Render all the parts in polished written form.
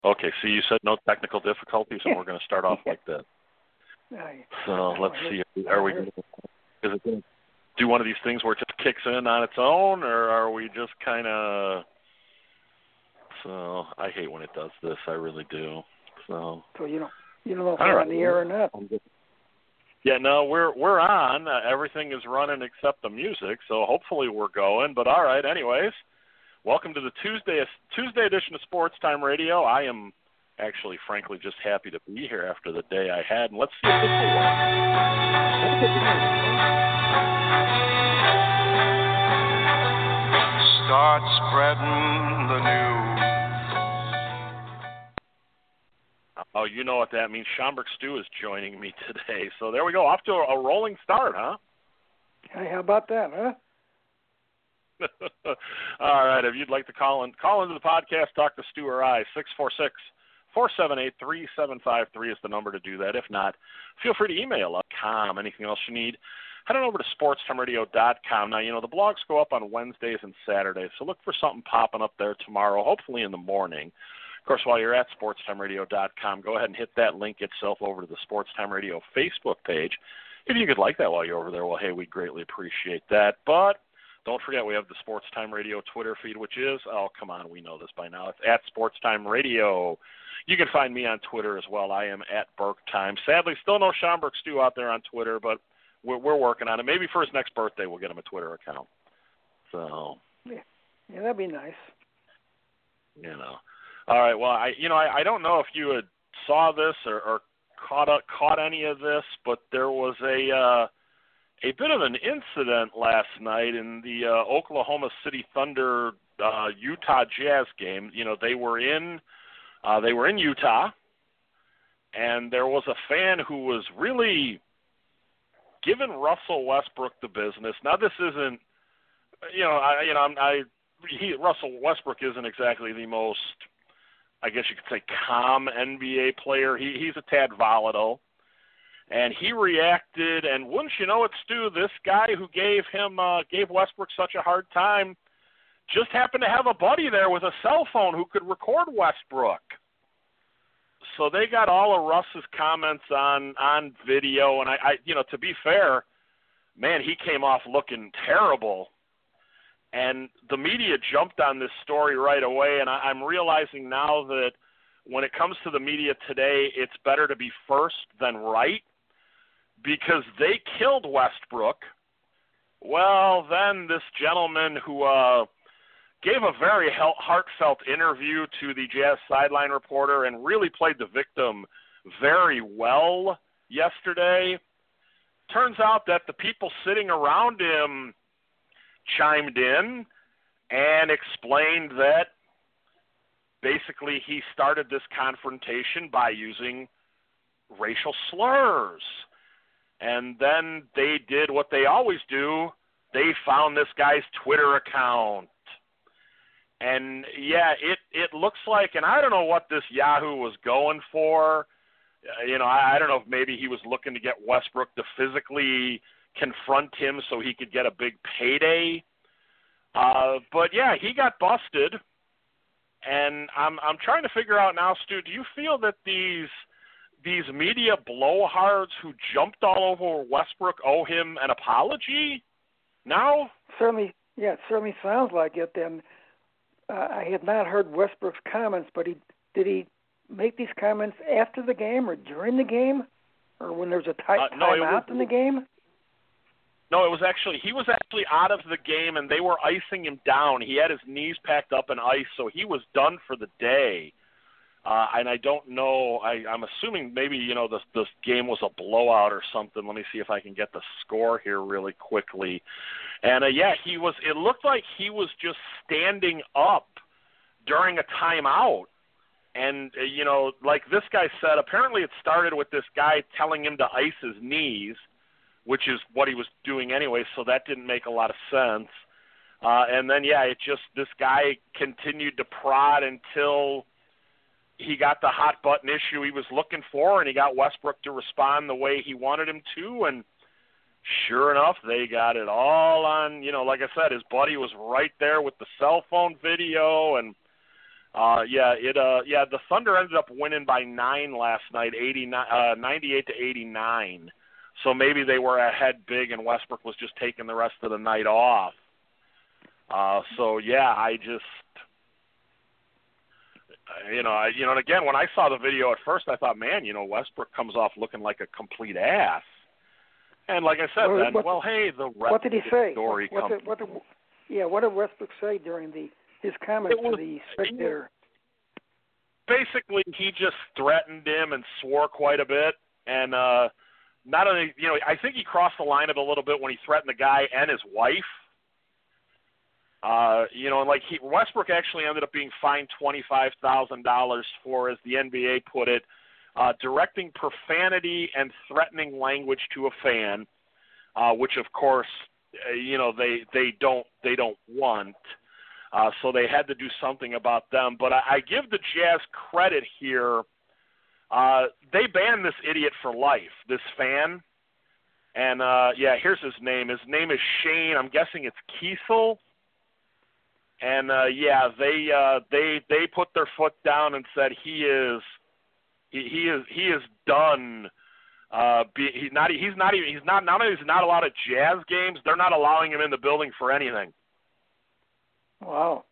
Okay, so you said no technical difficulties, and we're going to start off like that. So let's see. Are we? Is it going to do one of these things where it just kicks in on its own, or are we just kind of? So I hate when it does this. I really do. So you don't know if we're on the air or not. Yeah, no, we're on. Everything is running except the music, so hopefully we're going. But all right, anyways, welcome to the Tuesday edition of Sports Time Radio. I am actually, frankly, just happy to be here after the day I had, and let's see if this will work. Start spreading the news. Oh, you know what that means. Schaumburg Stu is joining me today. So there we go. Off to a rolling start, huh? Hey, how about that, huh? All right. If you'd like to call into the podcast, talk to Stu or I, 646-478-3753 is the number to do that. If not, feel free to email us. Anything else you need, head on over to sportstimeradio.com. Now, the blogs go up on Wednesdays and Saturdays, so look for something popping up there tomorrow, hopefully in the morning. Of course, while you're at sportstimeradio.com, go ahead and hit that link itself over to the Sports Time Radio Facebook page. If you could like that while you're over there, well, hey, we'd greatly appreciate that. But don't forget, we have the Sports Time Radio Twitter feed, which is, oh, come on, we know this by now. It's at Sports Time Radio. You can find me on Twitter as well. I am at BurkeTime. Sadly, still no Schaumburg Stu out there on Twitter, but we're working on it. Maybe for his next birthday, we'll get him a Twitter account. So, yeah, that'd be nice. All right. Well, I don't know if you had saw this or caught any of this, but there was a bit of an incident last night in the Oklahoma City Thunder Utah Jazz game. They were in Utah, and there was a fan who was really giving Russell Westbrook the business. Now, this isn't, Russell Westbrook isn't exactly the most, I guess you could say, calm NBA player. He's a tad volatile. And he reacted, and wouldn't you know it, Stu, this guy who gave Westbrook such a hard time just happened to have a buddy there with a cell phone who could record Westbrook. So they got all of Russ's comments on video, and I to be fair, man, he came off looking terrible. And the media jumped on this story right away, and I'm realizing now that when it comes to the media today, it's better to be first than right, because they killed Westbrook. Well, then this gentleman who gave a very heartfelt interview to the Jazz sideline reporter and really played the victim very well yesterday, turns out that the people sitting around him chimed in and explained that basically he started this confrontation by using racial slurs. And then they did what they always do. They found this guy's Twitter account. And, yeah, it looks like, and I don't know what this Yahoo was going for. I don't know if maybe he was looking to get Westbrook to physically confront him so he could get a big payday. But, yeah, he got busted. And I'm trying to figure out now, Stu, do you feel that these media blowhards who jumped all over Westbrook owe him an apology now? Certainly, yeah, it certainly sounds like it. And I had not heard Westbrook's comments, but did he make these comments after the game or during the game, or when there's a timeout in the game? No, he was actually out of the game, and they were icing him down. He had his knees packed up in ice, so he was done for the day. And I don't know. I'm assuming maybe this game was a blowout or something. Let me see if I can get the score here really quickly. And he was. It looked like he was just standing up during a timeout. And like this guy said, apparently it started with this guy telling him to ice his knees, which is what he was doing anyway. So that didn't make a lot of sense. And then this guy continued to prod until he got the hot button issue he was looking for, and he got Westbrook to respond the way he wanted him to, and sure enough, they got it all on, like I said, his buddy was right there with the cell phone video, and The Thunder ended up winning by 9 last night, 98-89. So maybe they were ahead big, and Westbrook was just taking the rest of the night off. And again, when I saw the video at first, I thought, man, Westbrook comes off looking like a complete ass. And like I said, the rest what did he of the say? story comes. What did Westbrook say during his comments to the spectator? Basically, he just threatened him and swore quite a bit. And not only, I think he crossed the line a little bit when he threatened the guy and his wife. Westbrook actually ended up being fined $25,000 for, as the NBA put it, directing profanity and threatening language to a fan, which of course, they don't want. So they had to do something about them. But I give the Jazz credit here. They banned this idiot for life, this fan. And here's his name. His name is Shane. I'm guessing it's Kiesel. And they put their foot down and said he is done. He's not allowed at Jazz games. They're not allowing him in the building for anything. Wow.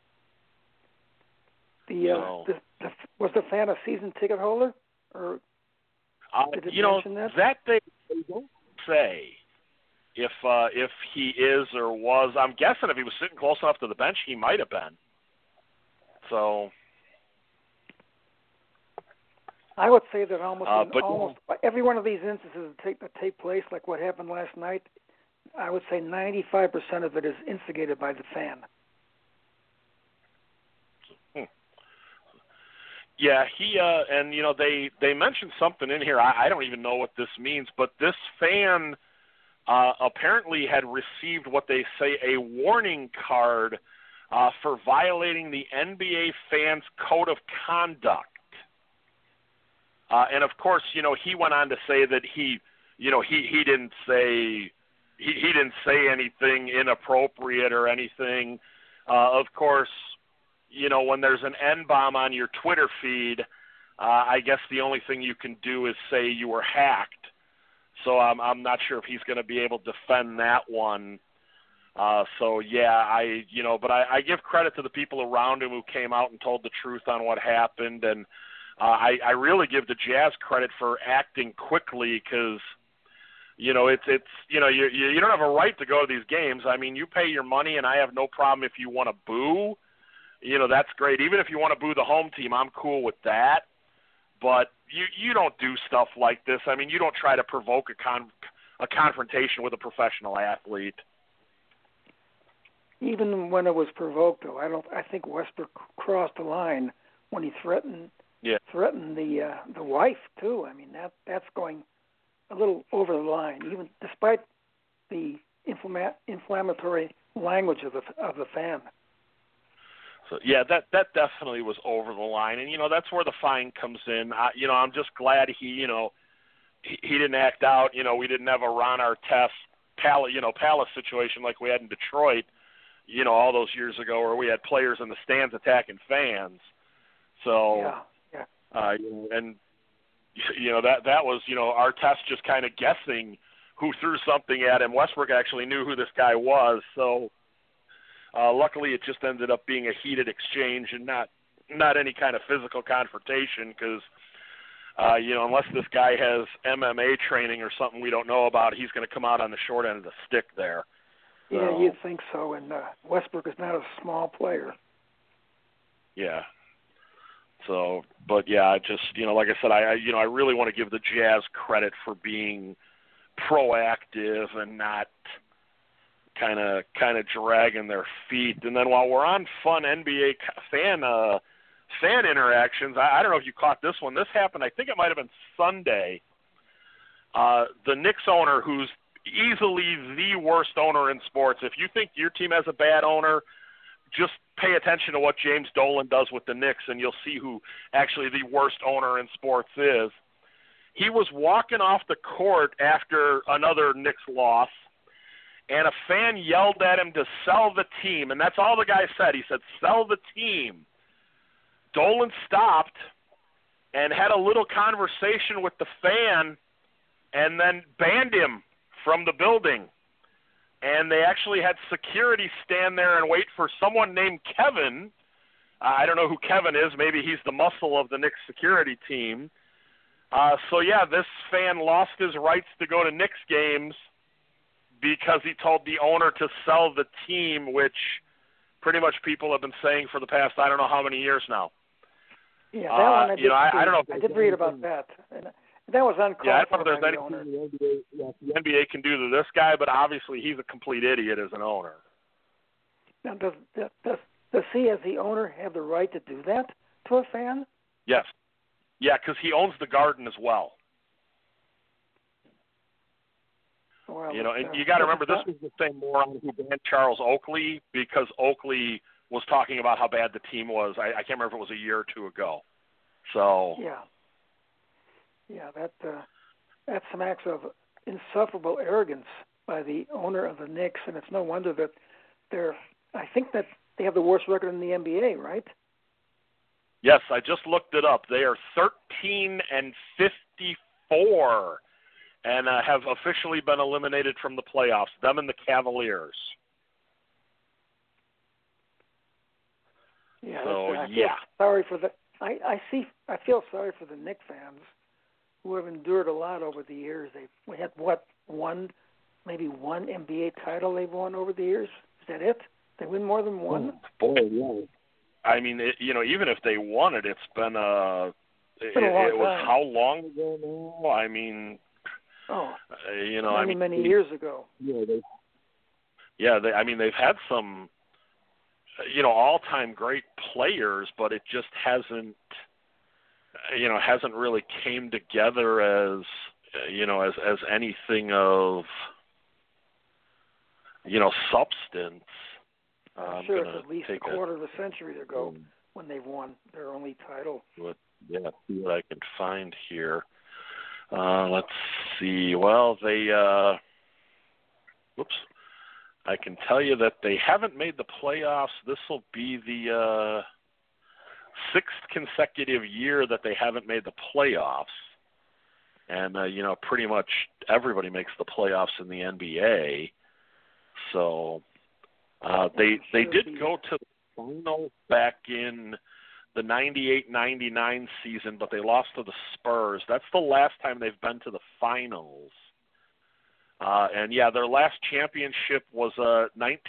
Was the fan a season ticket holder, or did it mention that? That they don't say. If he is or was, I'm guessing if he was sitting close enough to the bench, he might have been. So I would say that almost every one of these instances that take place, like what happened last night, I would say 95% of it is instigated by the fan. Yeah, they mentioned something in here. I don't even know what this means, but this fan apparently had received what they say a warning card for violating the NBA fans' code of conduct. And of course, he went on to say that he didn't say anything inappropriate or anything. Of course, when there's an N-bomb on your Twitter feed, I guess the only thing you can do is say you were hacked. So I'm not sure if he's going to be able to defend that one. But I give credit to the people around him who came out and told the truth on what happened, and I really give the Jazz credit for acting quickly because, you don't have a right to go to these games. I mean, you pay your money, and I have no problem if you want to boo. That's great. Even if you want to boo the home team, I'm cool with that. But you don't do stuff like this. I mean, you don't try to provoke a confrontation with a professional athlete. Even when it was provoked, though, I think Westbrook crossed the line when he threatened the wife too. I mean, that's going a little over the line, even despite the inflammatory language of the fan. So that definitely was over the line, and that's where the fine comes in. I'm just glad he didn't act out. We didn't have a Ron Artest Palace situation like we had in Detroit, all those years ago, where we had players in the stands attacking fans. So that was Artest just kind of guessing who threw something at him. Westbrook actually knew who this guy was, so. Luckily, it just ended up being a heated exchange and not any kind of physical confrontation because, unless this guy has MMA training or something we don't know about, he's going to come out on the short end of the stick there. Yeah, you'd think so, and Westbrook is not a small player. Yeah. So, but yeah, just, like I said, I really want to give the Jazz credit for being proactive and not kind of dragging their feet. And then while we're on fun NBA fan interactions, I don't know if you caught this one. This happened, I think it might have been Sunday. The Knicks owner, who's easily the worst owner in sports. If you think your team has a bad owner, just pay attention to what James Dolan does with the Knicks, and you'll see who actually the worst owner in sports is. He was walking off the court after another Knicks loss, and a fan yelled at him to sell the team, and that's all the guy said. He said, sell the team. Dolan stopped and had a little conversation with the fan and then banned him from the building. And they actually had security stand there and wait for someone named Kevin. I don't know who Kevin is. Maybe he's the muscle of the Knicks security team. So, yeah, this fan lost his rights to go to Knicks games because he told the owner to sell the team, which pretty much people have been saying for the past I don't know how many years now. Yeah, that one I don't know. I did read about that. And that was uncalled for. I don't know by if there's the anything owner. the NBA can do to this guy, but obviously he's a complete idiot as an owner. Now, does he, as the owner, have the right to do that to a fan? Yes. Yeah, because he owns the Garden as well. Well, and you got to remember, this was the same moron who banned Charles Oakley because Oakley was talking about how bad the team was. I can't remember if it was a year or two ago. So that smacks of insufferable arrogance by the owner of the Knicks, and it's no wonder that I think that they have the worst record in the NBA, right? Yes, I just looked it up. They are 13-54. And have officially been eliminated from the playoffs, them and the Cavaliers. Yeah, so, I feel sorry for I feel sorry for the Knicks fans who have endured a lot over the years. We had maybe one NBA title they've won over the years. Is that it? They win more than one? Oh, boy, yeah. I mean, even if they won it, it's been it was how long ago now? I mean. Many years ago. They've had some, all-time great players, but it just hasn't really came together as anything of, substance. I'm sure it's at least a quarter of a century ago when they've won their only title. See what I can find here. Let's see. Well, I can tell you that they haven't made the playoffs. This will be the sixth consecutive year that they haven't made the playoffs. And, pretty much everybody makes the playoffs in the NBA. So they did go to the final back in the 98-99 season, but they lost to the Spurs. That's the last time they've been to the finals. Their last championship was the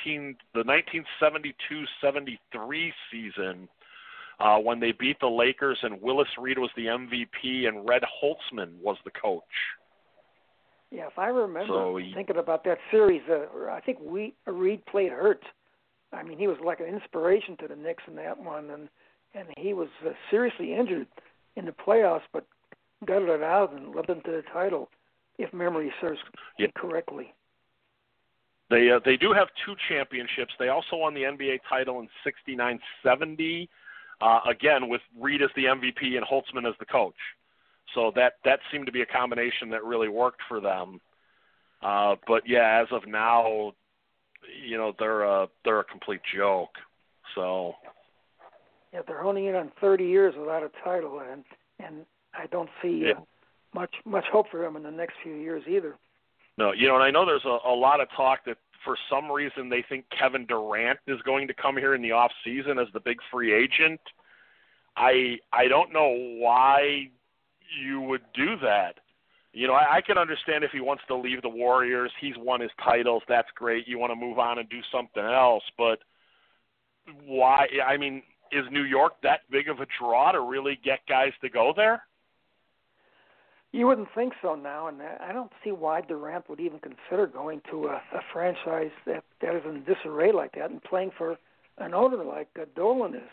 1972-73 season when they beat the Lakers and Willis Reed was the MVP and Red Holtzman was the coach. Yeah, if I remember thinking about that series, I think Reed played hurt. I mean, he was like an inspiration to the Knicks in that one, and he was seriously injured in the playoffs, but gutted it out and led them to the title, if memory serves correctly. They do have two championships. They also won the NBA title in 69-70, again with Reed as the MVP and Holtzman as the coach. So that seemed to be a combination that really worked for them. But as of now, they're a complete joke. So. Yeah, they're honing in on 30 years without a title, and I don't see much hope for them in the next few years either. No, and I know there's a lot of talk that for some reason they think Kevin Durant is going to come here in the off season as the big free agent. I don't know why you would do that. I can understand if he wants to leave the Warriors. He's won his titles. That's great. You want to move on and do something else, but why? I mean, is New York that big of a draw to really get guys to go there? You wouldn't think so now, and I don't see why Durant would even consider going to a franchise that is in disarray like that and playing for an owner like Dolan is.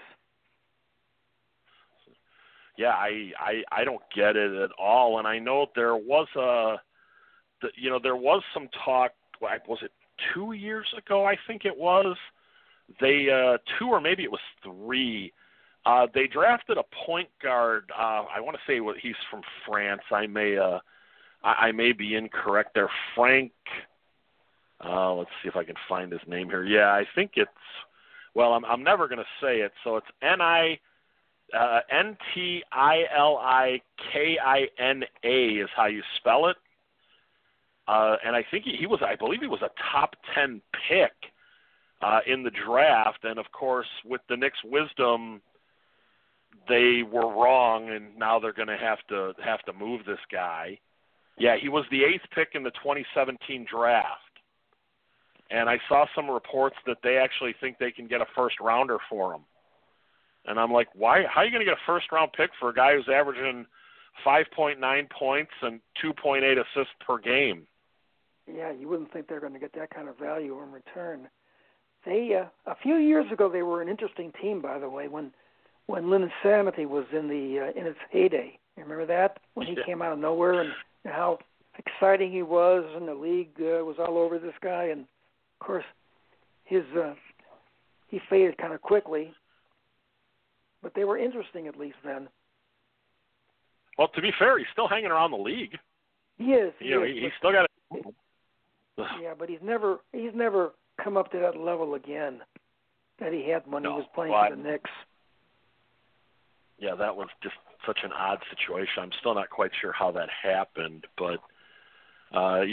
Yeah, I don't get it at all, and I know there was there was some talk. Was it 2 years ago? I think it was. They 2 or maybe it was 3. They drafted a point guard. I want to say he's from France. I may be incorrect there. Frank. Let's see if I can find his name here. Yeah, I think it's. Well, I'm never going to say it. So it's Ntilinkina is how you spell it. And I think I believe he was a top 10 pick in the draft. And of course, with the Knicks' wisdom, they were wrong, and now they're going to have to move this guy. Yeah, he was the 8th pick in the 2017 draft. And I saw some reports that they actually think they can get a first-rounder for him. And I'm like, why? How are you going to get a first-round pick for a guy who's averaging 5.9 points and 2.8 assists per game? Yeah, you wouldn't think they're going to get that kind of value in return. They a few years ago they were an interesting team, by the way, when Lynn Samity was in its heyday. You remember that, when he came out of nowhere and how exciting he was, and the league was all over this guy. And of course, he faded kind of quickly. But they were interesting, at least then. Well, to be fair, he's still hanging around the league. He is. He's still got. Yeah, but he's never come up to that level again that he had when he was playing for the Knicks. Yeah, that was just such an odd situation. I'm still not quite sure how that happened, but they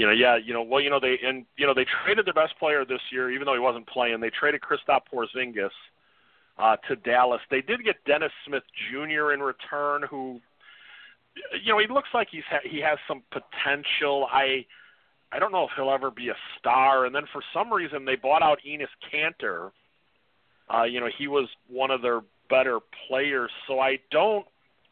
traded their best player this year, even though he wasn't playing. They traded Kristaps Porzingis to Dallas. They did get Dennis Smith Jr. in return, who, he looks like he has some potential. I don't know if he'll ever be a star. And then for some reason they bought out Enes Kanter. He was one of their better players. So I don't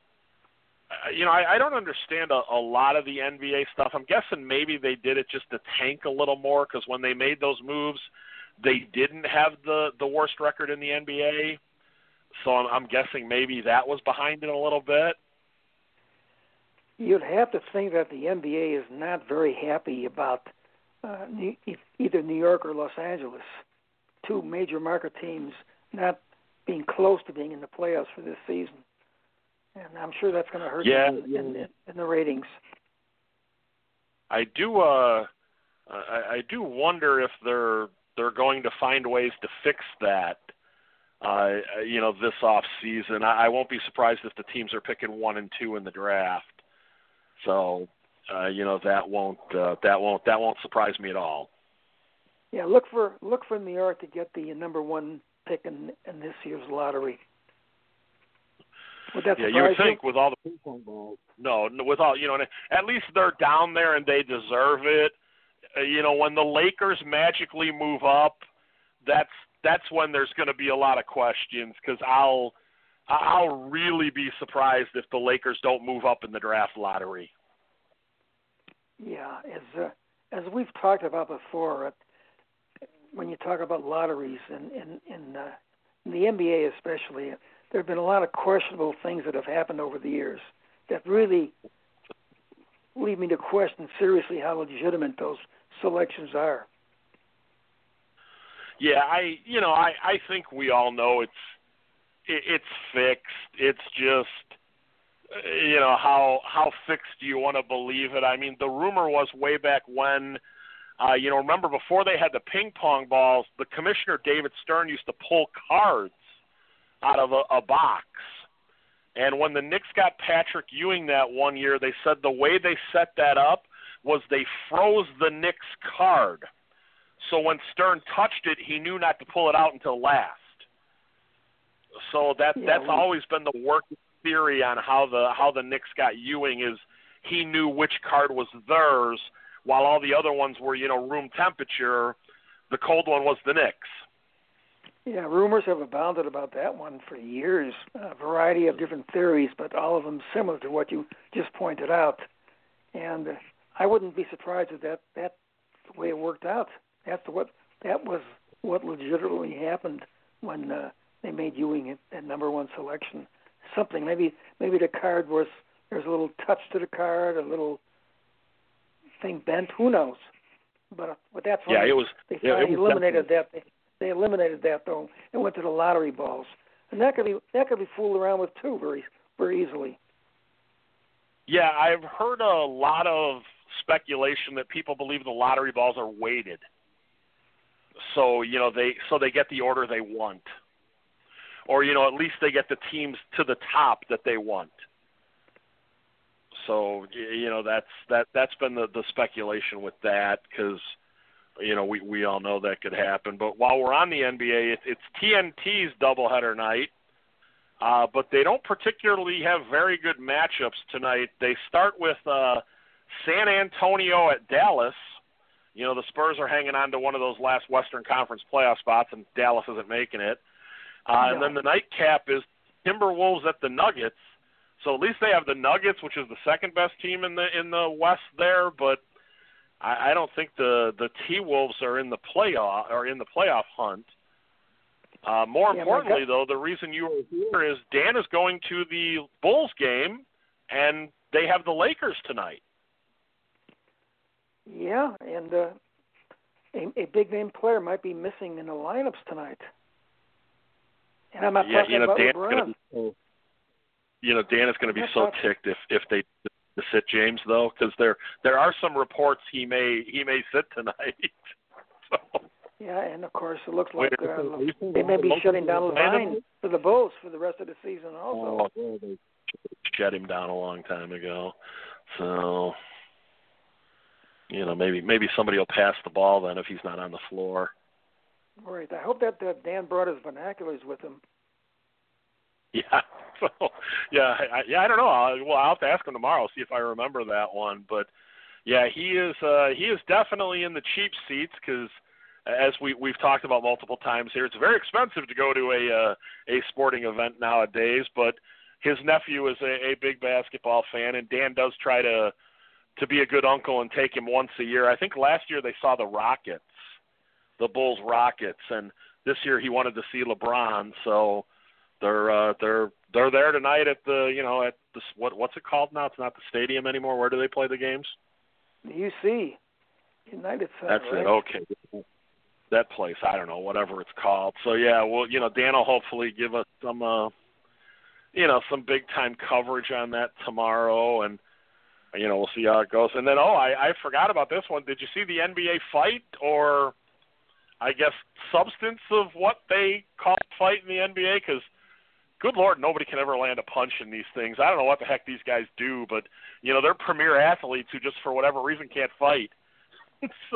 understand a lot of the NBA stuff. I'm guessing maybe they did it just to tank a little more, because when they made those moves, they didn't have the worst record in the NBA. So I'm guessing maybe that was behind it a little bit. You'd have to think that the NBA is not very happy about either New York or Los Angeles, two major market teams, not being close to being in the playoffs for this season. And I'm sure that's going to hurt them in the ratings. I do wonder if they're going to find ways to fix that, this off season. I won't be surprised if the teams are picking 1 and 2 in the draft. So, that won't surprise me at all. Yeah, look for New York to get the number 1 pick in this year's lottery. Would that surprise you would think with all the ping pong balls. No, with all, at least they're down there and they deserve it. When the Lakers magically move up, that's when there's going to be a lot of questions, because I'll really be surprised if the Lakers don't move up in the draft lottery. Yeah, as we've talked about before, when you talk about lotteries in the NBA especially, there have been a lot of questionable things that have happened over the years that really lead me to question seriously how legitimate those selections are. Yeah, I think we all know it's fixed. It's just, how fixed do you want to believe it? I mean, the rumor was way back when, remember before they had the ping pong balls, the commissioner, David Stern, used to pull cards out of a box. And when the Knicks got Patrick Ewing that one year, they said the way they set that up was they froze the Knicks card. So when Stern touched it, he knew not to pull it out until last. So that's always been the working theory on how the Knicks got Ewing, is he knew which card was theirs, while all the other ones were, room temperature. The cold one was the Knicks. Yeah, rumors have abounded about that one for years. A variety of different theories, but all of them similar to what you just pointed out. And I wouldn't be surprised if that's the way it worked out. That was what legitimately happened when they made Ewing at number 1 selection. Something, maybe the card there's a little touch to the card, a little thing bent. Who knows? But that's why they finally eliminated that. They eliminated that though and went to the lottery balls, and that could be fooled around with too very, very easily. Yeah, I've heard a lot of speculation that people believe the lottery balls are weighted, so they get the order they want. or at least they get the teams to the top that they want. So that's been the speculation with that, because we all know that could happen. But while we're on the NBA, it's TNT's doubleheader night, but they don't particularly have very good matchups tonight. They start with San Antonio at Dallas. The Spurs are hanging on to one of those last Western Conference playoff spots, and Dallas isn't making it. And then the nightcap is Timberwolves at the Nuggets. So at least they have the Nuggets, which is the second best team in the West there, but I don't think the T-Wolves are in the playoff hunt. More importantly, though, the reason you are here is Dan is going to the Bulls game, and they have the Lakers tonight. Yeah, and a big-name player might be missing in the lineups tonight. And I'm not talking about LeBron. Dan is going to be so ticked if they sit James, though, because there are some reports he may sit tonight. So. Yeah, and of course it looks like they may be shutting down Levine for the Bulls for the rest of the season also. Oh, they shut him down a long time ago. So, maybe somebody will pass the ball then if he's not on the floor. Right. I hope that Dan brought his binoculars with him. Yeah. So, I don't know. I'll have to ask him tomorrow, see if I remember that one. But yeah, he is definitely in the cheap seats, because as we've talked about multiple times here, it's very expensive to go to a sporting event nowadays. But his nephew is a big basketball fan, and Dan does try to be a good uncle and take him once a year. I think last year they saw the Rockets, the Bulls Rockets, and this year he wanted to see LeBron. So they're there tonight at the what's it called now? It's not the stadium anymore. Where do they play the games? The UC, United Center. That's it. Okay, that place. I don't know, whatever it's called. So yeah, well, Dan will hopefully give us some some big time coverage on that tomorrow, and we'll see how it goes. And then I forgot about this one. Did you see the NBA fight, or I guess substance of what they call fight in the NBA? Because good Lord, nobody can ever land a punch in these things. I don't know what the heck these guys do, but, they're premier athletes who just for whatever reason can't fight. So.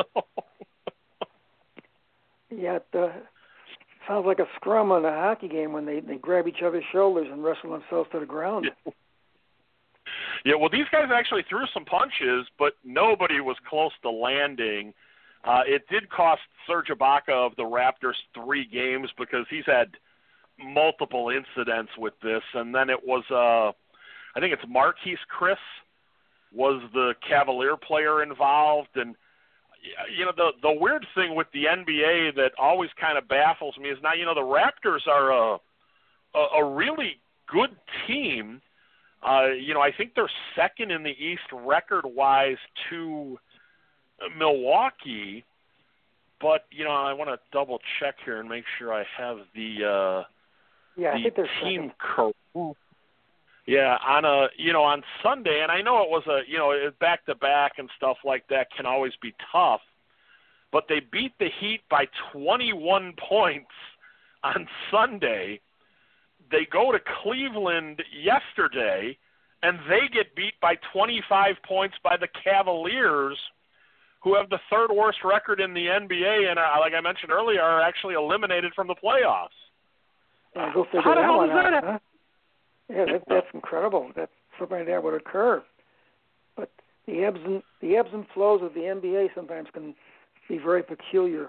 Yeah, it sounds like a scrum on a hockey game when they grab each other's shoulders and wrestle themselves to the ground. Yeah, well, these guys actually threw some punches, but nobody was close to landing. It did cost Serge Ibaka of the Raptors 3 games because he's had multiple incidents with this, and then it was I think it's Marquise Chris was the Cavalier player involved, and the weird thing with the NBA that always kind of baffles me is now the Raptors are a really good team. I think they're second in the East record-wise to Milwaukee, but I want to double check here and make sure I have the I think they're team correct. Yeah, on Sunday, and I know it was back to back and stuff like that can always be tough, but they beat the Heat by 21 points on Sunday. They go to Cleveland yesterday, and they get beat by 25 points by the Cavaliers, who have the third worst record in the NBA, and like I mentioned earlier, are actually eliminated from the playoffs. Yeah, go figure How the that hell one is that? out, huh? Yeah, that's incredible. That something like that would occur. But the ebbs and flows of the NBA sometimes can be very peculiar.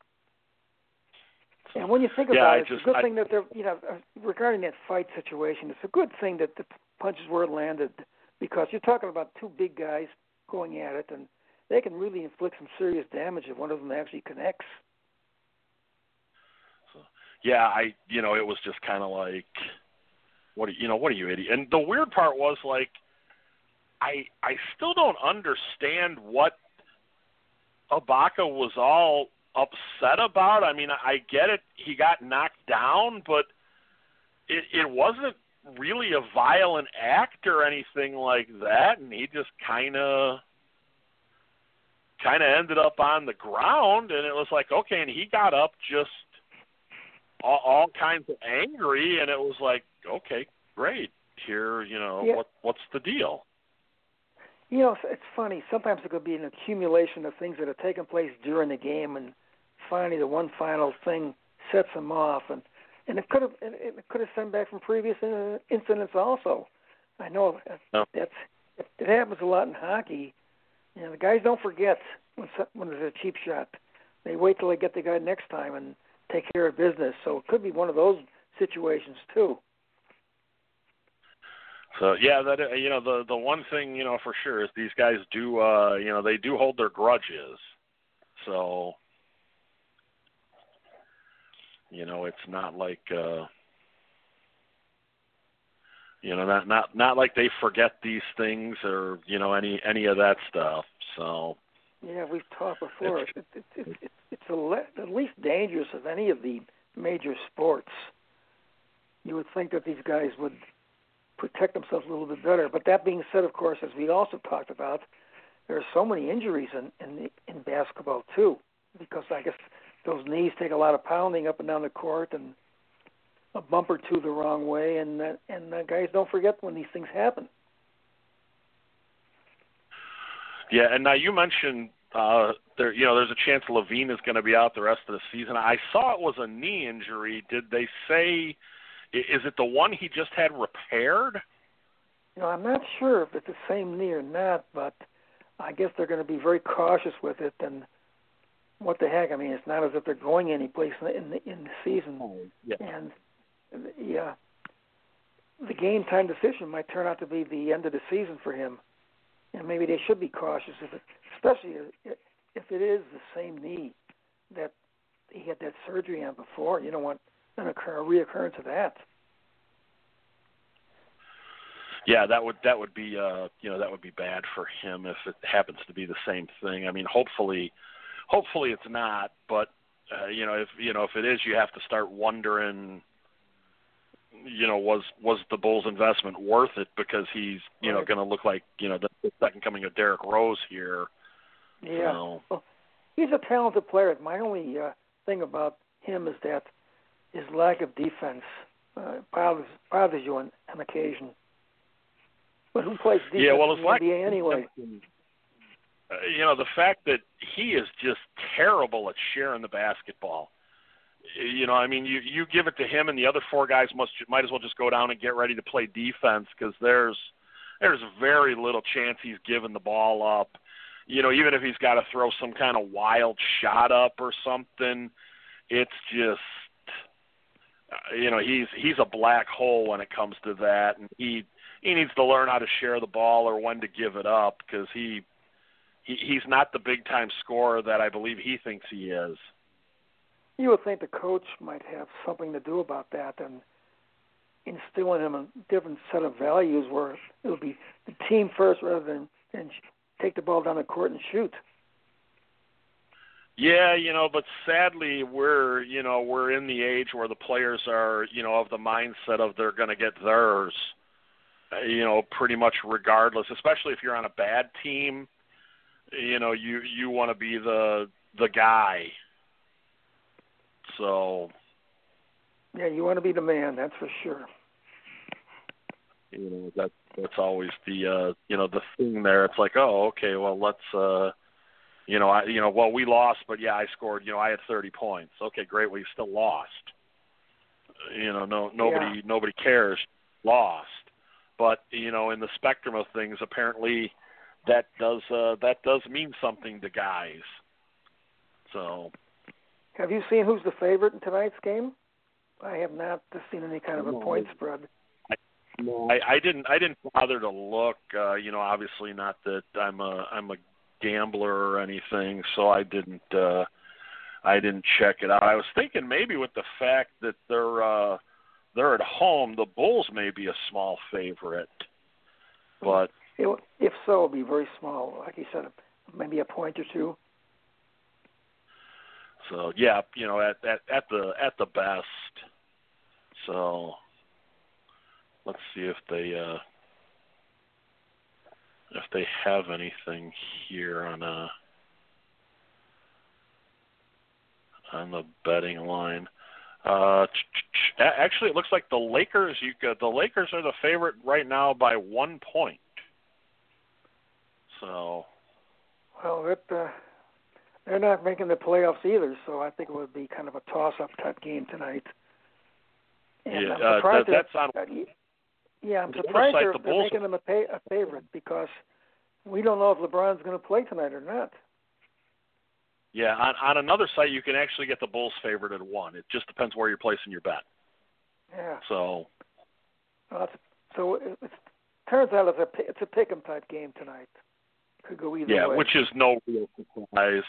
And when you think about it, it's a good thing that they're, regarding that fight situation, it's a good thing that the punches were landed, because you're talking about two big guys going at it, and they can really inflict some serious damage if one of them actually connects. So, yeah, it was just kind of like, what are you idiot? And the weird part was, like, I still don't understand what Ibaka was all upset about. I mean, I get it, he got knocked down, but it wasn't really a violent act or anything like that, and he just kind of ended up on the ground, and it was like, okay, and he got up just all kinds of angry, and it was like, okay, great. Here, what's the deal? It's funny. Sometimes it could be an accumulation of things that have taken place during the game, and finally the one final thing sets them off, and it could have stemmed back from previous incidents also. I know it happens a lot in hockey. The guys don't forget when there's a cheap shot. They wait till they get the guy next time and take care of business. So it could be one of those situations too. So yeah, that the one thing for sure is these guys do they do hold their grudges. So it's not like not like they forget these things or any of that stuff. So yeah, we've talked before. It's the least dangerous of any of the major sports. You would think that these guys would protect themselves a little bit better. But that being said, of course, as we also talked about, there are so many injuries in basketball too, because I guess those knees take a lot of pounding up and down the court, and a bump or two the wrong way, and guys don't forget when these things happen. Yeah, and now you mentioned there's a chance Levine is going to be out the rest of the season. I saw it was a knee injury. Did they say, is it the one he just had repaired? I'm not sure if it's the same knee or not, but I guess they're going to be very cautious with it. And what the heck? I mean, it's not as if they're going anyplace in the season. Oh, yeah. And the game time decision might turn out to be the end of the season for him. And maybe they should be cautious, especially if it is the same knee that he had that surgery on before. You don't want a reoccurrence of that. Yeah, that would be that would be bad for him if it happens to be the same thing. I mean, hopefully it's not, but if it is, you have to start wondering. Was the Bulls' investment worth it? Because he's right. going to look like the second coming of Derrick Rose here. Yeah, So. Well, he's a talented player. My only thing about him is that his lack of defense bothers you on occasion. But who plays defense in the NBA anyway? The fact that he is just terrible at sharing the basketball. I mean, you give it to him, and the other four guys might as well just go down and get ready to play defense, because there's very little chance he's giving the ball up. Even if he's got to throw some kind of wild shot up or something, it's just he's a black hole when it comes to that, and he needs to learn how to share the ball or when to give it up, because he's not the big time scorer that I believe he thinks he is. You would think the coach might have something to do about that and instill in him a different set of values where it would be the team first rather than take the ball down the court and shoot. Yeah, but sadly we're in the age where the players are, of the mindset of they're going to get theirs, pretty much regardless, especially if you're on a bad team, you want to be the guy. So, yeah, you want to be the man. That's for sure. That's always the the thing there. It's like, oh, okay, well, let's well, we lost, but yeah, I scored. I had 30 points. Okay, great. Well, you still lost. Nobody cares. Lost, but in the spectrum of things, apparently that does mean something to guys. So. Have you seen who's the favorite in tonight's game? I have not seen any kind of a point spread. I didn't bother to look. Obviously not that I'm a gambler or anything, so I didn't check it out. I was thinking maybe with the fact that they're at home, the Bulls may be a small favorite, but if so, it'll be very small. Like you said, maybe a point or two. So yeah, at the best. So let's see if they have anything here on the betting line. Actually, it looks like the Lakers. The Lakers are the favorite right now by 1 point. So. Well, they're not making the playoffs either, so I think it would be kind of a toss-up type game tonight. And yeah, I'm surprised that's on. I'm surprised they're making them a favorite because we don't know if LeBron's going to play tonight or not. Yeah, on another site you can actually get the Bulls favored at 1. It just depends where you're placing your bet. Yeah. So. It turns out it's a pick'em type game tonight. Could go either way. Yeah, which is no real surprise.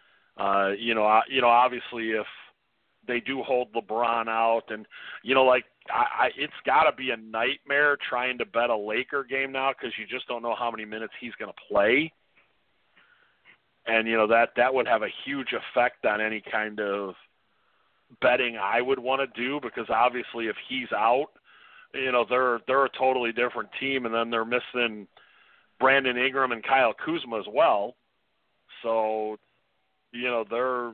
Obviously if they do hold LeBron out, and it's got to be a nightmare trying to bet a Laker game now because you just don't know how many minutes he's going to play. And, that would have a huge effect on any kind of betting I would want to do because obviously if he's out, they're a totally different team, and then they're missing Brandon Ingram and Kyle Kuzma as well. So, they're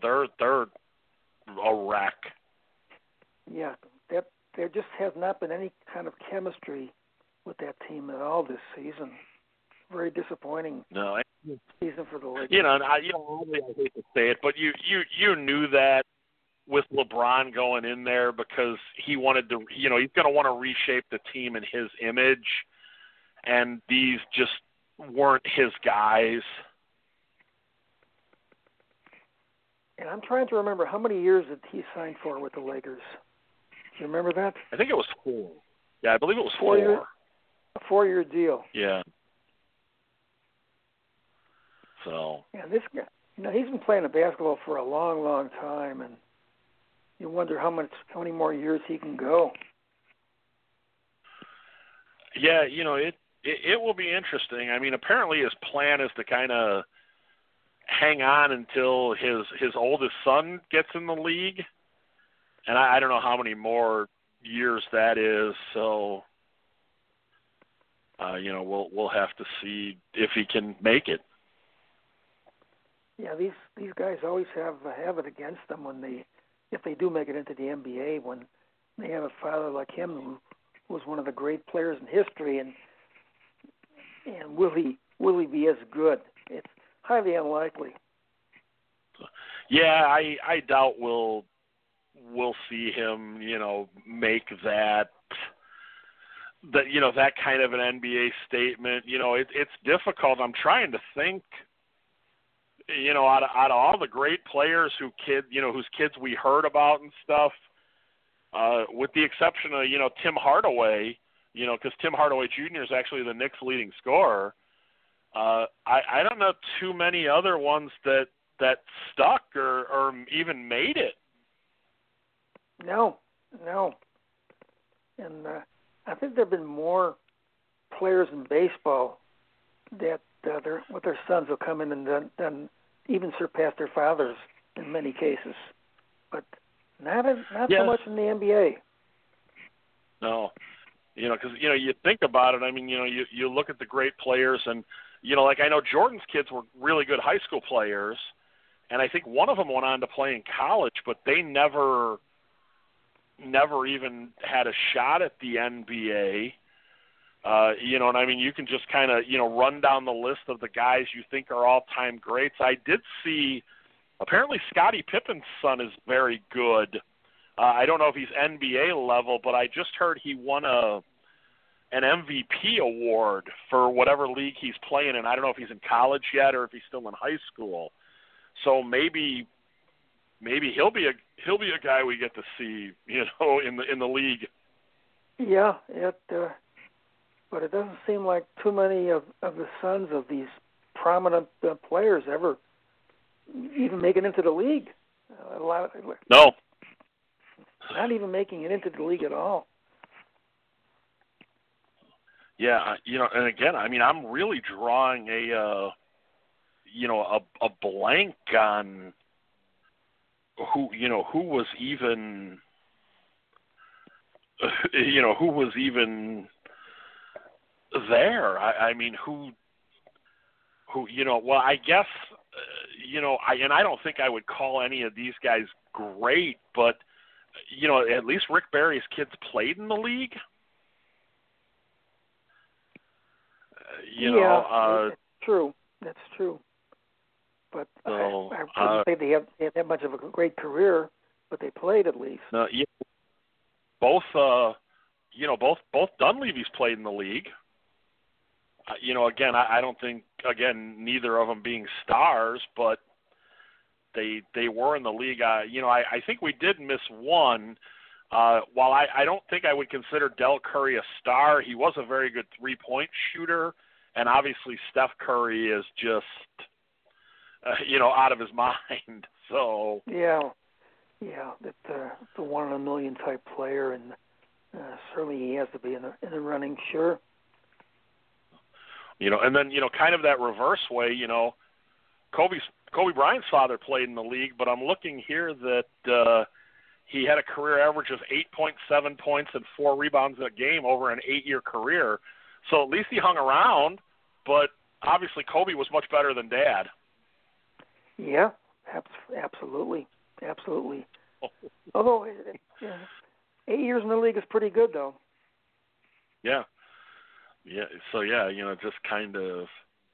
a wreck. Yeah, there just has not been any kind of chemistry with that team at all this season. Very disappointing. No, season for the Lakers. I hate to say it, but you knew that with LeBron going in there because he wanted to, he's going to want to reshape the team in his image, and these just weren't his guys. And I'm trying to remember how many years did he sign for with the Lakers? Do you remember that? I think it was 4. Yeah, I believe it was 4 years. A 4-year deal. Yeah. So. Yeah, this guy, he's been playing basketball for a long, long time, and you wonder how many more years he can go. Yeah, it will be interesting. I mean, apparently his plan is to kind of hang on until his oldest son gets in the league, and I don't know how many more years that is. So, we'll have to see if he can make it. Yeah, these guys always have it against them if they do make it into the NBA, when they have a father like him who was one of the great players in history, and will he be as good? It's highly unlikely. Yeah, I doubt we'll see him, make that kind of an NBA statement. It's difficult. I'm trying to think. Out of all the great players whose kids we heard about and stuff, with the exception of, Tim Hardaway, because Tim Hardaway Jr. is actually the Knicks' leading scorer. I don't know too many other ones that stuck or even made it. No. And I think there have been more players in baseball that their sons will come in and then even surpass their fathers in many cases, but not so much in the NBA. No, because you think about it. I mean, you look at the great players, and like I know Jordan's kids were really good high school players, and I think one of them went on to play in college, but they never even had a shot at the NBA. And I mean, you can just kind of, run down the list of the guys you think are all-time greats. I did see, apparently Scottie Pippen's son is very good. I don't know if he's NBA level, but I just heard he won an MVP award for whatever league he's playing in. I don't know if he's in college yet or if he's still in high school. So maybe he'll be a guy we get to see, in the league. Yeah, but it doesn't seem like too many of the sons of these prominent players ever even make it into the league. No. Not even making it into the league at all. Yeah, and again, I mean, I'm really drawing a blank on who was even, who was even there. I mean, who, well, I guess, I don't think I would call any of these guys great, but at least Rick Barry's kids played in the league. That's true. That's true. But so, I wouldn't say they have that much of a great career, but they played at least. Both Dunleavys played in the league. Again, I don't think, neither of them being stars, but they were in the league. I think we did miss one. While I don't think I would consider Del Curry a star, he was a very good three-point shooter, and obviously Steph Curry is just, out of his mind. So that's the one in a million type player, and certainly he has to be in the running, sure. And then kind of that reverse way, Kobe Bryant's father played in the league, but I'm looking here that he had a career average of 8.7 points and 4 rebounds a game over an 8-year career. So at least he hung around, but obviously Kobe was much better than Dad. Yeah, absolutely. Although 8 years in the league is pretty good, though. Yeah. So just kind of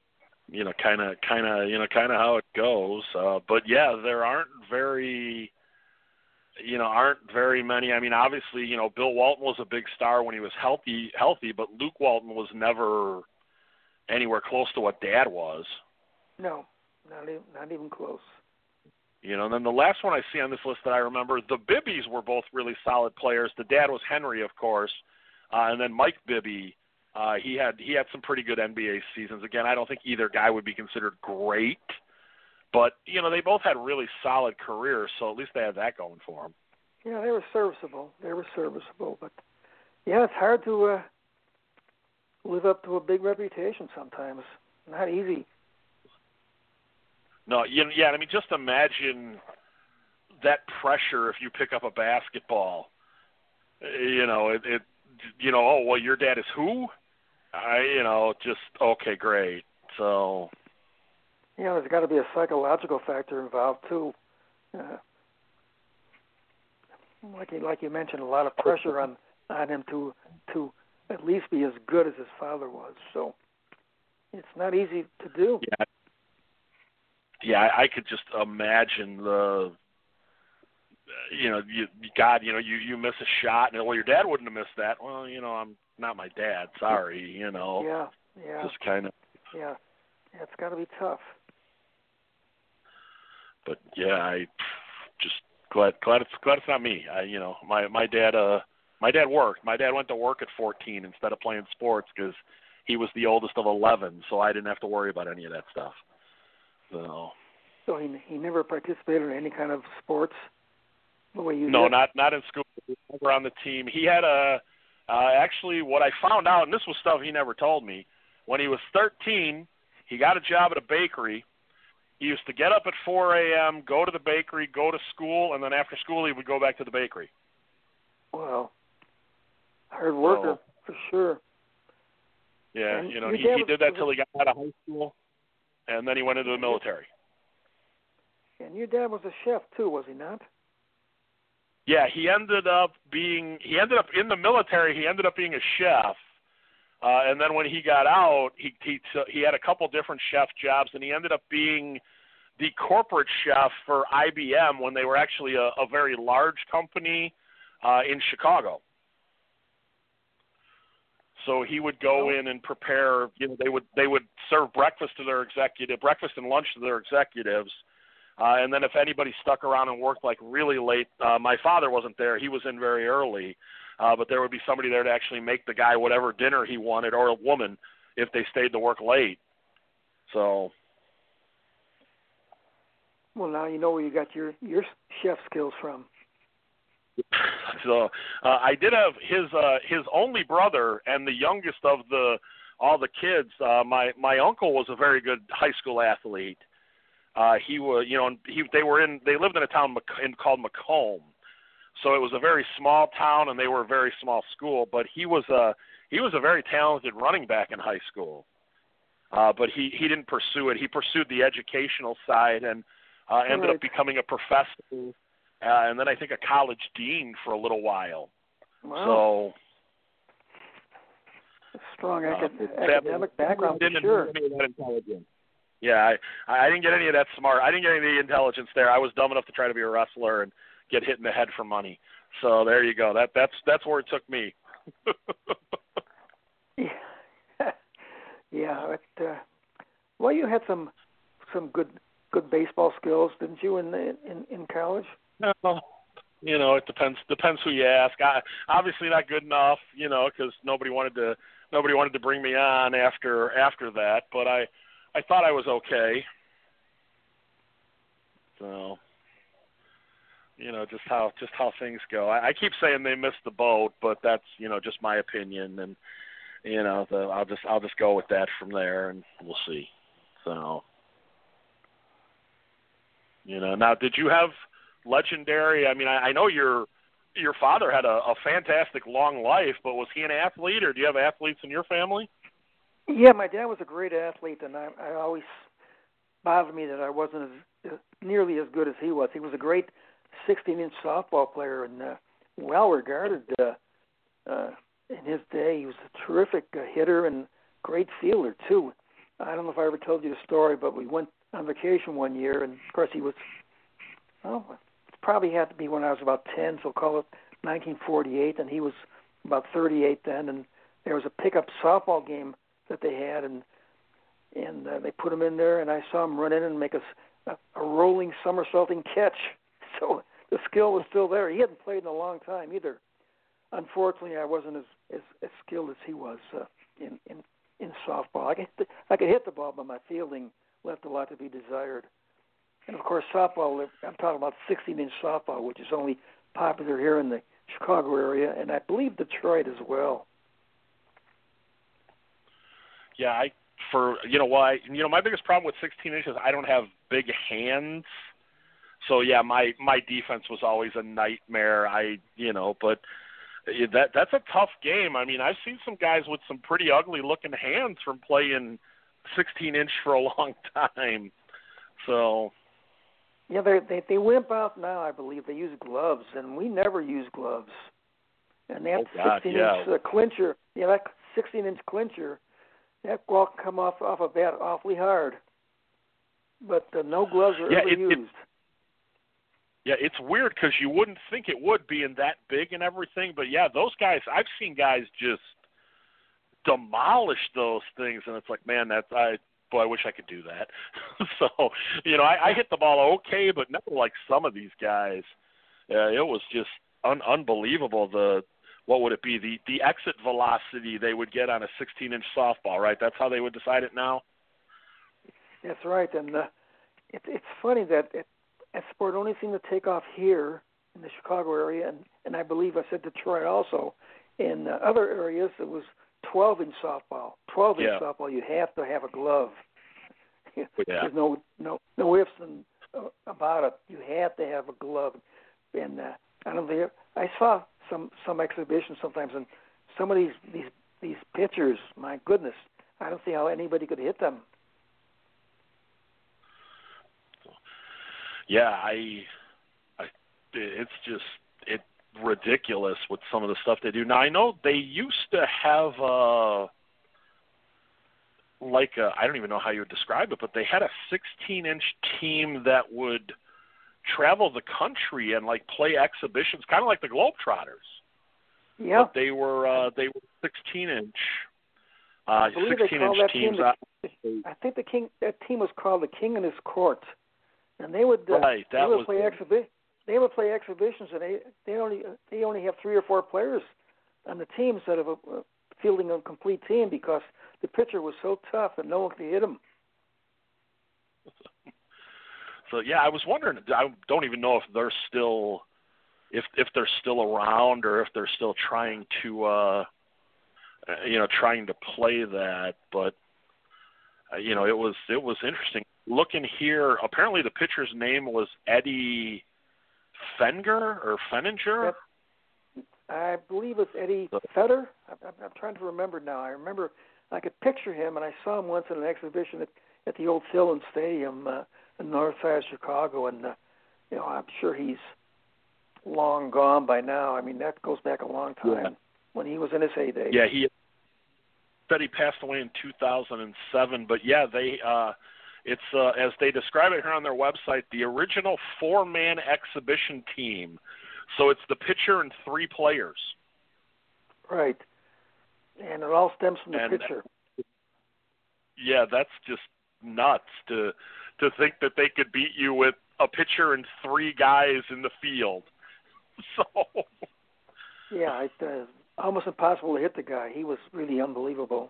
how it goes. But there aren't very many. I mean, obviously, Bill Walton was a big star when he was healthy, but Luke Walton was never anywhere close to what Dad was. No, not even close. And then the last one I see on this list that I remember, the Bibbies were both really solid players. The dad was Henry, of course, and then Mike Bibby. He had some pretty good NBA seasons. Again, I don't think either guy would be considered great, but they both had really solid careers, so at least they had that going for them. Yeah, they were serviceable, but it's hard to live up to a big reputation sometimes. Not easy. No, I mean, just imagine that pressure if you pick up a basketball. Oh, well, your dad is who? Okay, great. So. There's got to be a psychological factor involved too. Like you mentioned, a lot of pressure on him to at least be as good as his father was. So it's not easy to do. Yeah, I could just imagine the. You miss a shot, and your dad wouldn't have missed that. Well, I'm not my dad. Sorry, Yeah. Just kind of. Yeah, it's got to be tough. But I just glad it's not me. My dad worked. My dad went to work at 14 instead of playing sports because he was the oldest of 11, so I didn't have to worry about any of that stuff. So he never participated in any kind of sports. No, not in school. Never on the team. He had actually what I found out, and this was stuff he never told me. When he was 13, he got a job at a bakery. He used to get up at 4 a.m., go to the bakery, go to school, and then after school he would go back to the bakery. Wow. Hard worker, for sure. Yeah, he did that till he got out of high school, and then he went into the military. And your dad was a chef too, was he not? Yeah, he ended up in the military. He ended up being a chef, and then when he got out, he had a couple different chef jobs, and he ended up being the corporate chef for IBM when they were actually a very large company in Chicago. So he would go in and prepare. They would serve breakfast and lunch to their executives. And then if anybody stuck around and worked like really late, my father wasn't there. He was in very early. But there would be somebody there to actually make the guy whatever dinner he wanted, or a woman if they stayed to work late. So. Well, now you know where you got your chef skills from. So I did have his only brother and the youngest of all the kids. My uncle was a very good high school athlete. He was, they lived in a town called Macomb, so it was a very small town, and they were a very small school. But he was a very talented running back in high school. But he didn't pursue it. He pursued the educational side and ended up becoming a professor and then I think a college dean for a little while. Wow. So strong academic background, for sure. Yeah, I didn't get any of that smart. I didn't get any of the intelligence there. I was dumb enough to try to be a wrestler and get hit in the head for money. So there you go. That's where it took me. Yeah. Well, you had some good baseball skills, didn't you, in college? No. It depends who you ask. Obviously not good enough, because nobody wanted to bring me on after that. But I thought I was okay. So, just how things go. I keep saying they missed the boat, but that's just my opinion, and I'll just go with that from there, and we'll see. So, now did you have legendary? I mean, I know your father had a fantastic long life, but was he an athlete, or do you have athletes in your family? Yeah, my dad was a great athlete, and I always bothered me that I wasn't nearly as good as he was. He was a great 16-inch softball player and well regarded in his day. He was a terrific hitter and great fielder too. I don't know if I ever told you the story, but we went on vacation one year, and of course he was, it probably had to be when I was about 10, so call it 1948, and he was about 38 then, and there was a pickup softball game that they had, and they put him in there, and I saw him run in and make a rolling somersaulting catch. So the skill was still there. He hadn't played in a long time either. Unfortunately, I wasn't as skilled as he was in softball. I could hit the ball, but my fielding left a lot to be desired. And of course, softball, I'm talking about 16-inch softball, which is only popular here in the Chicago area, and I believe Detroit as well. Yeah, my biggest problem with 16 inches, I don't have big hands. So yeah, my defense was always a nightmare. But that's a tough game. I mean, I've seen some guys with some pretty ugly looking hands from playing 16-inch for a long time. So yeah, they wimp out now. I believe they use gloves, and we never use gloves. And that 16-inch clincher, that 16-inch clincher, that ball can come off a bat awfully hard. But no gloves are ever used. Yeah, it's weird because you wouldn't think it would, being that big and everything. But yeah, those guys, I've seen guys just demolish those things, and it's like, man, I wish I could do that. So, I hit the ball okay, but never like some of these guys. It was just unbelievable. What would it be? The exit velocity they would get on a 16-inch softball, right? That's how they would decide it now? That's right, and it's funny that that sport only seemed to take off here in the Chicago area, and I believe I said Detroit also. In other areas, it was 12-inch softball. 12-inch softball, you have to have a glove. Yeah. There's no ifs about it. You have to have a glove. And I saw some exhibitions sometimes, and some of these pitchers, my goodness, I don't see how anybody could hit them. Yeah, it's ridiculous with some of the stuff they do. Now, I know they used to have I don't even know how you would describe it, but they had a 16-inch team that would travel the country and play exhibitions, kind of like the Globetrotters. Yeah. But they were 16-inch. I believe 16-inch teams. I think that team was called the King and His Court. And they would play exhibitions, and they only have 3 or 4 players on the team instead of fielding a complete team because the pitcher was so tough and no one could hit him. So yeah, I was wondering. I don't even know if they're still around or if they're still trying to play that. But it was interesting. Looking here, apparently the pitcher's name was Eddie Fenger or Fenninger. I believe it's Eddie Fetter. I'm trying to remember now. I remember I could picture him, and I saw him once in an exhibition at the old Thielen Stadium in north side of Chicago, and I'm sure he's long gone by now. I mean, that goes back a long time when he was in his heyday. Yeah, he said he passed away in 2007. But yeah, it's as they describe it here on their website, the original 4-man exhibition team. So it's the pitcher and 3 players. Right, and it all stems from the pitcher. Yeah, that's just nuts to think that they could beat you with a pitcher and 3 guys in the field. So yeah, it's almost impossible to hit the guy. He was really unbelievable.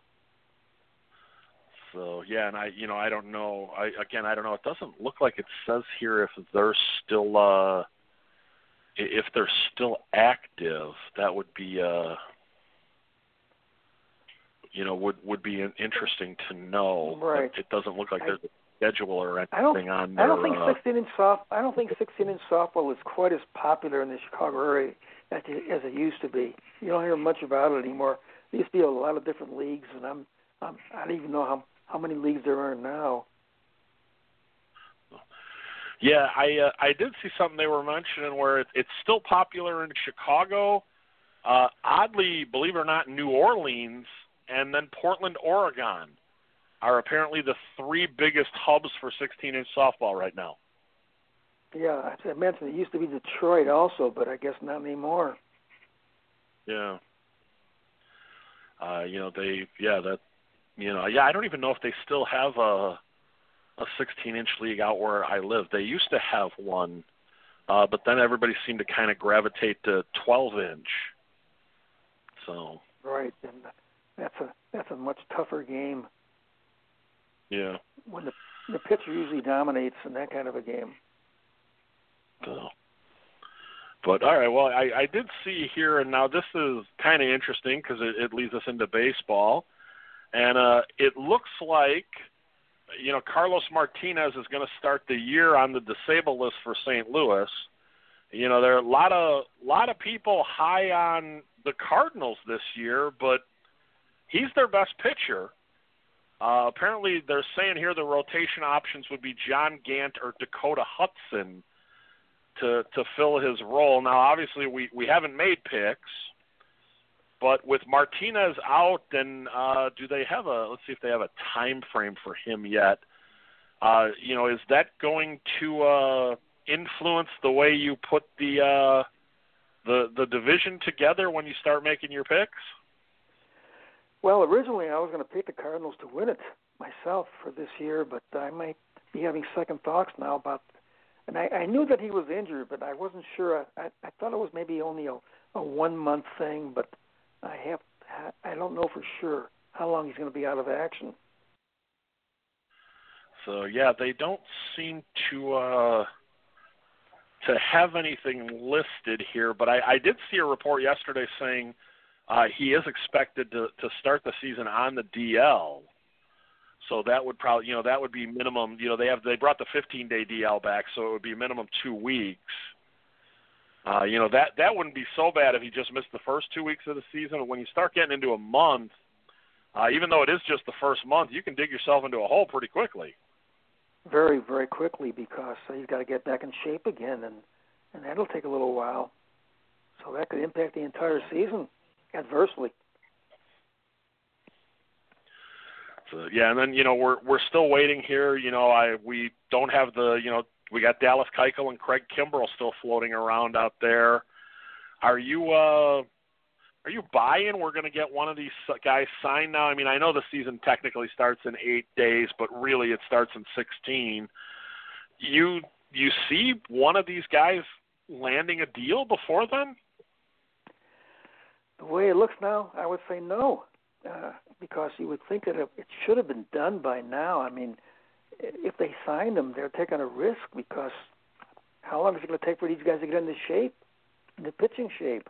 So yeah, and I don't know. I don't know. It doesn't look like it says here if they're still active. That would be would be interesting to know. Right. But it doesn't look like there's a schedule or anything on there. I don't think 16-inch softball is quite as popular in the Chicago area as it used to be. You don't hear much about it anymore. There used to be a lot of different leagues, and I don't even know how many leagues there are now. Yeah, I did see something they were mentioning where it's still popular in Chicago. Oddly, believe it or not, New Orleans and then Portland, Oregon are apparently the 3 biggest hubs for 16-inch softball right now. Yeah, as I mentioned, it used to be Detroit also, but I guess not anymore. Yeah. I don't even know if they still have a 16-inch league out where I live. They used to have one, but then everybody seemed to kind of gravitate to 12-inch. So. Right, and that's a much tougher game. Yeah. When the pitcher usually dominates in that kind of a game. So. But all right, well, I did see here, and now this is kind of interesting because it leads us into baseball, and it looks like, Carlos Martinez is going to start the year on the disabled list for St. Louis. There are a lot of people high on the Cardinals this year, but he's their best pitcher. Apparently, they're saying here the rotation options would be John Gant or Dakota Hudson to fill his role. Now, obviously, we haven't made picks, but with Martinez out, then do they have let's see if they have a time frame for him yet. Is that going to influence the way you put the division together when you start making your picks? Well, originally I was going to pick the Cardinals to win it myself for this year, but I might be having second thoughts now about. And I knew that he was injured, but I wasn't sure. I thought it was maybe only a 1-month thing, but I don't know for sure how long he's going to be out of action. So yeah, they don't seem to have anything listed here, but I did see a report yesterday saying he is expected to start the season on the DL. So that would probably, that would be minimum. They brought the 15-day DL back, so it would be minimum 2 weeks. That wouldn't be so bad if he just missed the first 2 weeks of the season. When you start getting into a month, even though it is just the first month, you can dig yourself into a hole pretty quickly. Very, very quickly, because you've got to get back in shape again, and that'll take a little while. So that could impact the entire season adversely. So, yeah, and then we're still waiting here. We don't have we got Dallas Keuchel and Craig Kimbrell still floating around out there. Are you buying we're going to get one of these guys signed now? I mean, I know the season technically starts in 8 days, but really it starts in 16. You see one of these guys landing a deal before then? The way it looks now, I would say no, because you would think that it should have been done by now. I mean, if they signed him, they're taking a risk, because how long is it going to take for these guys to get into shape, into pitching shape?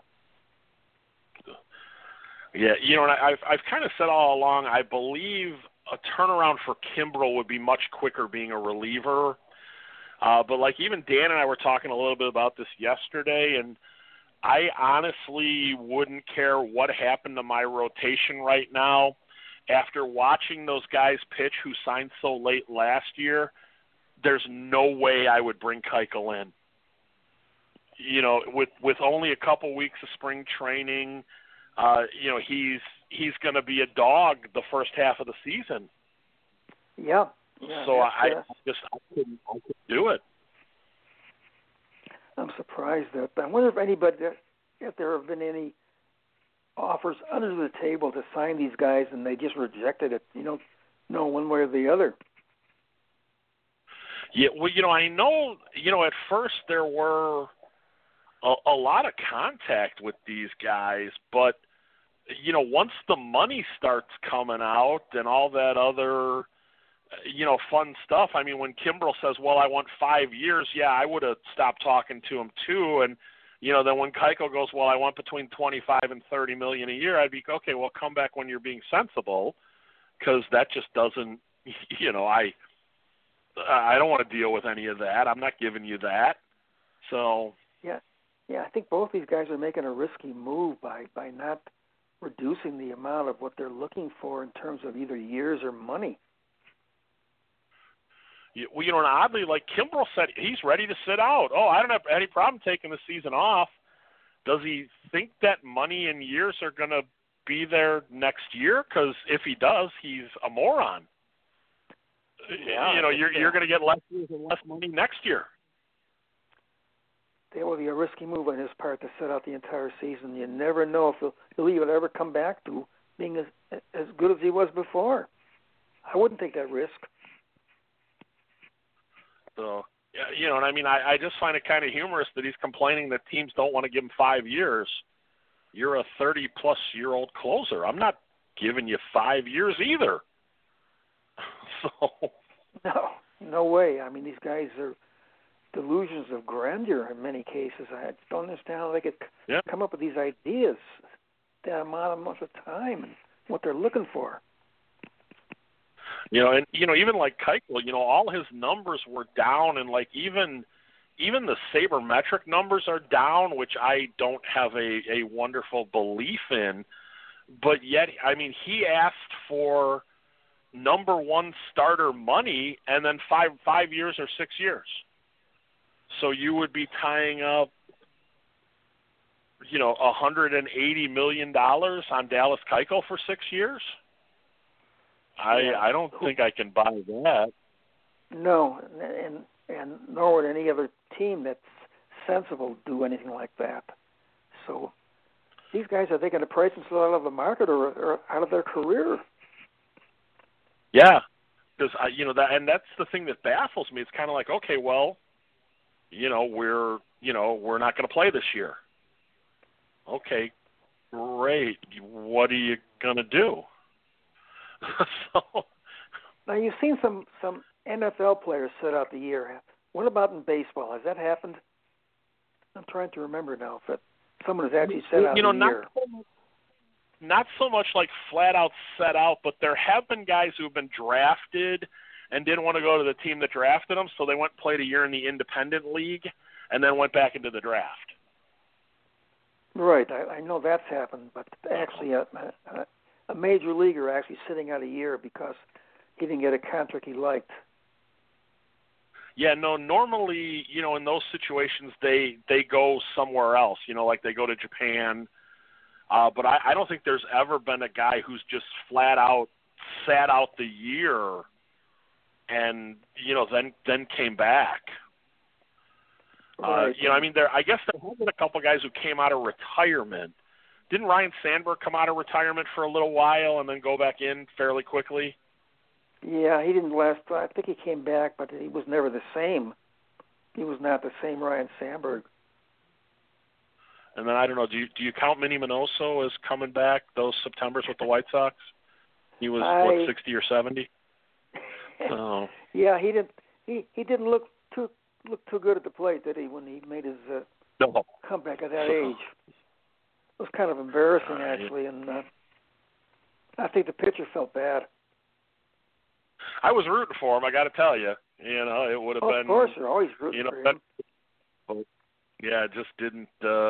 Yeah, and I've kind of said all along, I believe a turnaround for Kimbrell would be much quicker being a reliever. But like even Dan and I were talking a little bit about this yesterday, and I honestly wouldn't care what happened to my rotation right now. After watching those guys pitch who signed so late last year, there's no way I would bring Keuchel in. with only a couple weeks of spring training, he's going to be a dog the first half of the season. Yeah. So I couldn't do it. I'm surprised that. I wonder if there have been any offers under the table to sign these guys and they just rejected it. No one way or the other. Yeah, well, I know, at first there were a lot of contact with these guys, but, once the money starts coming out and all that other, fun stuff, I mean, when Kimbrel says, well, I want 5 years, yeah, I would have stopped talking to him too. And, then when Keuchel goes, well, I want between 25 and 30 million a year, I'd be, okay, well, come back when you're being sensible, because that just doesn't, I don't want to deal with any of that. I'm not giving you that. So yeah, I think both these guys are making a risky move by not reducing the amount of what they're looking for in terms of either years or money. Well, and oddly, like Kimbrel said, he's ready to sit out. Oh, I don't have any problem taking the season off. Does he think that money and years are going to be there next year? Because if he does, he's a moron. Yeah, you're going to get less years and less money next year. That would be a risky move on his part to sit out the entire season. You never know if he'll even ever come back to being as good as he was before. I wouldn't take that risk. So, and I mean, I just find it kind of humorous that he's complaining that teams don't want to give him 5 years. You're a 30-plus-year-old closer. I'm not giving you 5 years either. So. No way. I mean, these guys are delusions of grandeur in many cases. I don't understand how they could come up with these ideas that amount of time and what they're looking for. And even like Keuchel, all his numbers were down, and like even the sabermetric numbers are down, which I don't have a wonderful belief in. But yet, I mean, he asked for number one starter money, and then five years or 6 years. So you would be tying up, $180 million on Dallas Keuchel for 6 years. I don't think I can buy that. No, and nor would any other team that's sensible do anything like that. So these guys, are they going to price themselves out of the market or out of their career? Yeah, because and that's the thing that baffles me. It's kind of like, okay, well, we're not going to play this year. Okay, great. What are you going to do? So, now you've seen some NFL players sit out the year. What about in baseball? Has that happened? I'm trying to remember now if someone has actually set out the year. Not so much like flat out set out, but there have been guys who have been drafted and didn't want to go to the team that drafted them, so they went and played a year in the independent league and then went back into the draft. Right, I know that's happened, but actually a major leaguer actually sitting out a year because he didn't get a contract he liked. Yeah, no, normally, in those situations, they go somewhere else, like they go to Japan. But I don't think there's ever been a guy who's just flat out sat out the year and, then came back. Right. I mean, I guess there have been a couple guys who came out of retirement. Didn't Ryan Sandberg come out of retirement for a little while and then go back in fairly quickly? Yeah, he didn't last. I think he came back, but he was never the same. He was not the same Ryan Sandberg. And then I don't know. Do you count Minnie Minoso as coming back those Septembers with the White Sox? He was 60 or 70. Oh. Yeah, he didn't. He didn't look too good at the plate, did he? When he made his comeback at that age, it was kind of embarrassing actually, and I think the pitcher felt bad. I was rooting for him. I got to tell you, it would have been. Of course, you're always rooting for him. Yeah, it just didn't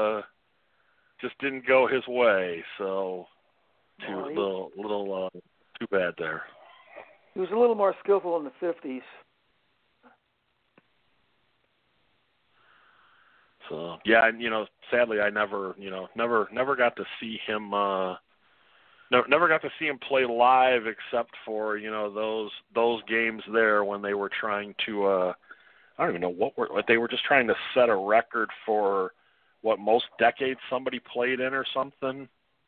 go his way. So, little too bad there. He was a little more skillful in the 50s. So yeah, and sadly, I never got to see him. Never got to see him play live, except for those games there when they were trying to. I don't even know what they were just trying to set a record for what most decades somebody played in or something.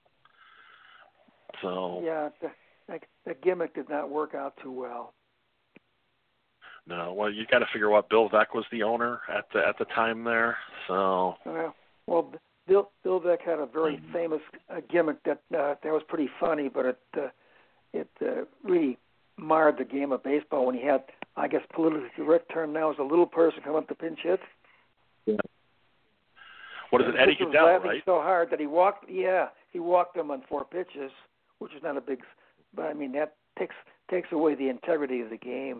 So yeah, the gimmick did not work out too well. No, well, you got to figure what Bill Veeck was the owner at the time there. So well, Bill Veeck had a very famous gimmick that was pretty funny, but it really marred the game of baseball when he had, I guess, politically correct term now is a little person come up to pinch hit. Yeah. What is it, Eddie Goodell, right? Laughing so hard that he walked them on 4 pitches, which is not a big, but I mean that takes away the integrity of the game.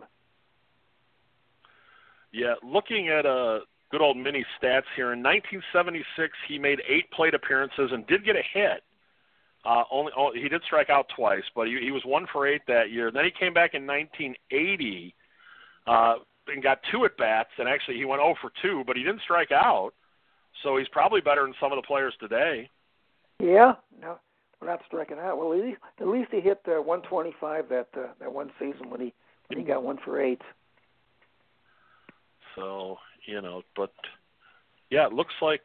Yeah, looking at good old mini stats here, in 1976 he made 8 plate appearances and did get a hit. He did strike out twice, but he was 1 for 8 that year. Then he came back in 1980 and got 2 at bats, and actually he went 0 for 2, but he didn't strike out. So he's probably better than some of the players today. Yeah, no, we're not striking out. Well, at least he hit 125 that one season when he got 1 for 8. So, but yeah, it looks like,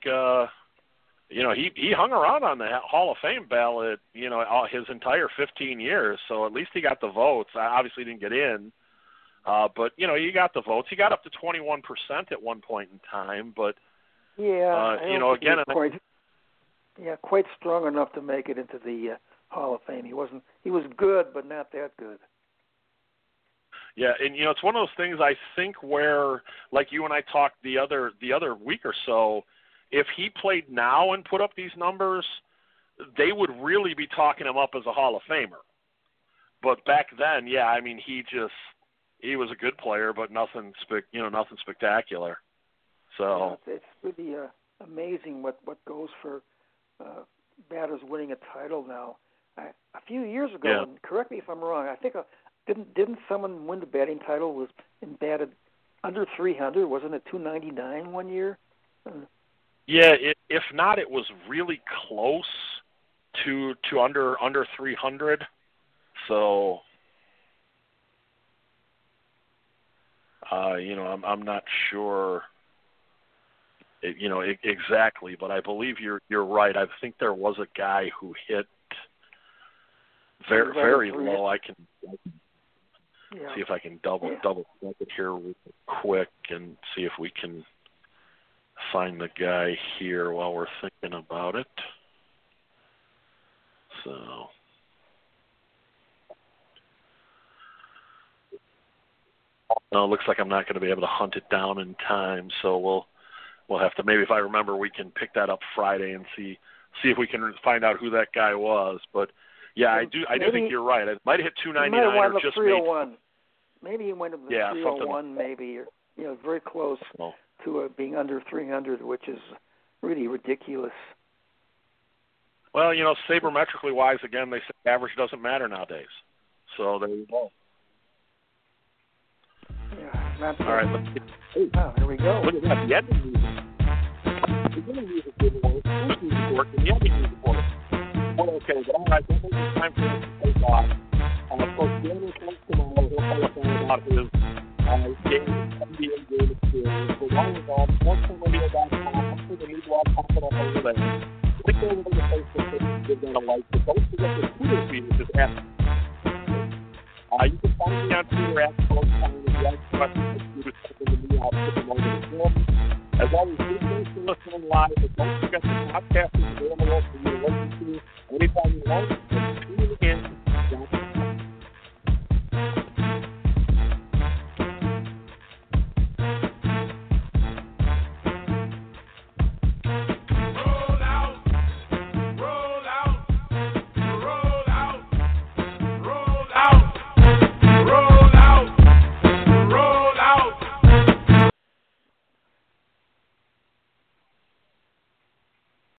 he hung around on the Hall of Fame ballot, his entire 15 years. So at least he got the votes. I obviously didn't get in, but he got the votes. He got up to 21% at one point in time, but yeah, again, quite strong enough to make it into the Hall of Fame. He was good, but not that good. Yeah, and it's one of those things I think where, like you and I talked the other week or so, if he played now and put up these numbers, they would really be talking him up as a Hall of Famer. But back then, yeah, I mean he was a good player, but nothing spectacular. So yeah, it's really amazing what goes for batters winning a title now. A few years ago, and correct me if I'm wrong, I think didn't someone win the batting title was and batted under 300? Wasn't it 299 one year? Yeah, if not, it was really close to under 300. So, I'm not sure, exactly, but I believe you're right. I think there was a guy who hit very low. I can see if I can double check it here real quick and see if we can find the guy here while we're thinking about it. So no, it looks like I'm not going to be able to hunt it down in time, so we'll have to, maybe if I remember, we can pick that up Friday and see if we can find out who that guy was. But yeah, I do think you're right. It might have hit 299 or just 301. Maybe he went to the 301, something. maybe, or very close to being under 300, which is really ridiculous. Well, sabermetrically wise, again, they say average doesn't matter nowadays. So there you go. Yeah, all right, let's get. Oh, here we go. Look at that. The ending music. The beginning music didn't work. The music worked, and the ending music worked. Well, okay, but all right, then it's time for us to take off. Of course, Daniel comes tomorrow. He'll tell us all about his NBA game experience. But while we're gone, sportsradio.com, look for the new blog popping up over there. Click over to the Facebook page, give that a like. But don't forget the Twitter feed, which is at. You can find me on Twitter at Sportstime. If you have questions, you can send them to me. I'll put them over the form. As always, thanks for listening live. But don't forget the podcast is available for you to listen to anytime you want.